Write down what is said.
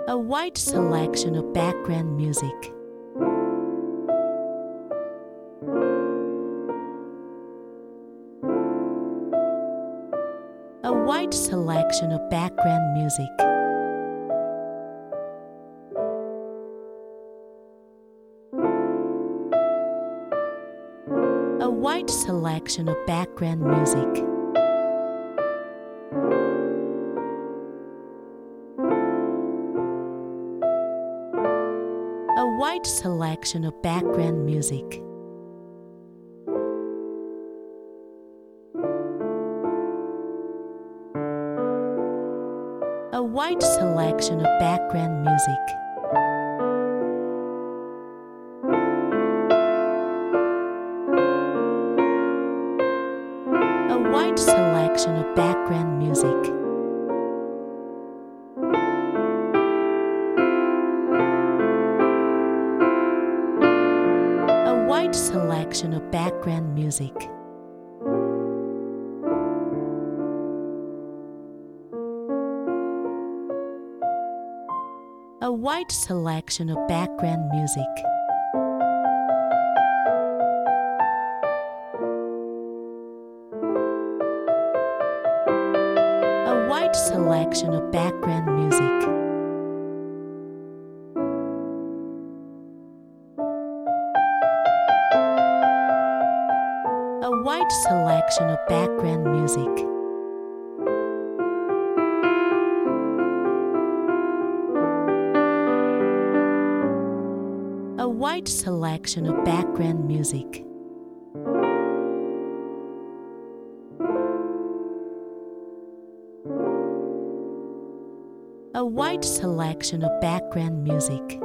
A wide selection of background music. A wide selection of background music. A wide selection of background music. A wide selection of background music. A wide selection of background music. A wide selection of background music. A wide selection of background music. A wide selection of background music. A wide selection of background music. A wide selection of background music. A wide selection of background music. A wide selection of background music.